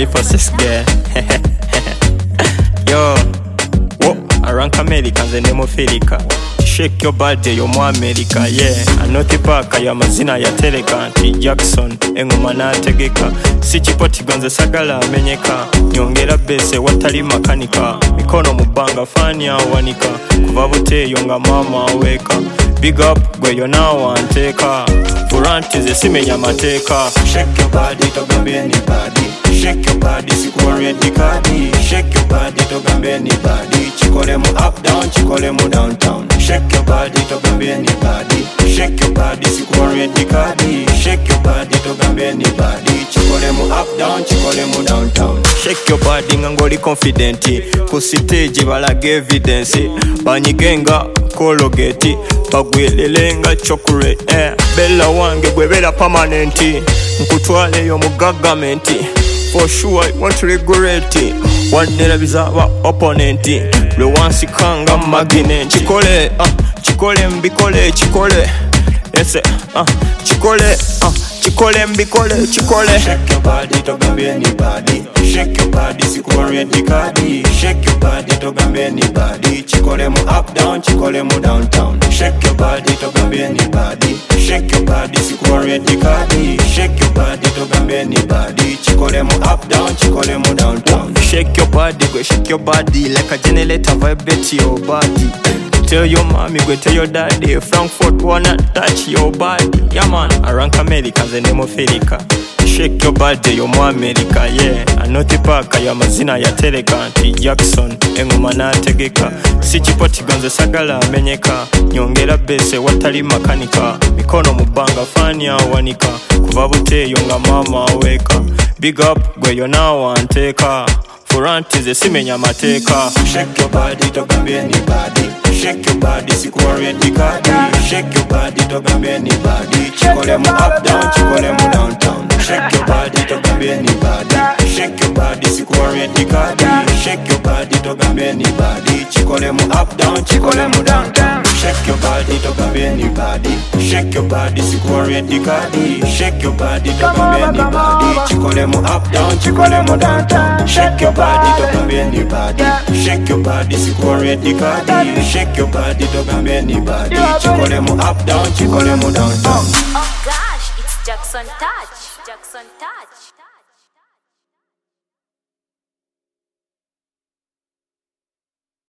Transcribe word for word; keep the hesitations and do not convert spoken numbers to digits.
ready for this girl. Yo, whoa, around Americans and Demofilica. Shake your body, you're more America, yeah. Anoti paka ya mazina ya Teleka. T Jackson, engoma na tegeka. Sichipoti gonze sagala amenyeka. Nyongera bese watali makanika. Mikono mubanga fani awanika. Kuvabote yonga mama weka. Big up, gwe yo now anteka. Furanti ze simenya mateka. Shake your body, togambe anybody. Shake your body, sikuwa ready kadi. Shake your body, togambe anybody. Chikole mu up down, chikole mu downtown. Shake your body, togambe anybody. Shake your body, sikuwa ready kadi. Shake your body, togambe anybody. Chikole mu up down, chikole mu downtown. Shake your body, ngangoli confidenti. Kusiteji balage evidence. Banyigenga kologeti. Pagwelelenga chocolate, eh. Bella wange gwebela permanenti. Nkutwale yo mu government. For sure I want to regret it. One day bizaba opponent. Le wansi kanga magnet. Chikole, ah, chikole mbikole, chikole. Yes, ah, chikole, ah, chikole mbikole, chikole. Shake your body, togambe anybody. Shake your body, sikuwa ready kadi. Shake your body, togambe anybody. Chikole mu up down, chikole mu downtown. Shake your body, togambe anybody. Shake your body, sikuwa ready kadi. Shake your body, togambe anybody. Chikole mu up down, chikole mu downtown. Shake your body, go shake your body like a generator vibrate your body. Tell your mommy, go tell your daddy. Frankfurt wanna touch your body. Yeah man, around Americans and Demofilica. Shake your body, you're more America, yeah. Anoti paka ya mazina ya Teleka. T Jackson, engoma na tegeka. Sichipoti gonze sagala amenyeka. Nyongera bese watali makanika. Mikono mubanga fani awanika. Kuvabote yonga mama weka. Big up, gwe yo now anteka. Furanti ze simenya mateka. Shake your body, togambe anybody. Shake your body, sikuwa ready kadi. Shake your body, togambe anybody. Chikole mu up down, chikole mu downtown. Shake your body, togambe anybody. Shake your body, sikuwa ready kadi. Shake your body, togambe anybody. Chikole mu up down, chikole mu downtown. Shake your body, togambe anybody. Shake your body, sikuwa ready kadi. Shake your body, togambe anybody. Chikole mu up down, chikole mu downtown. Shake your body, togambe anybody. Shake your body, sikuwa ready kadi. Shake your body, togambe anybody. Chikole mu up down, chikole mu downtown. Oh gosh, it's Jackson Touch.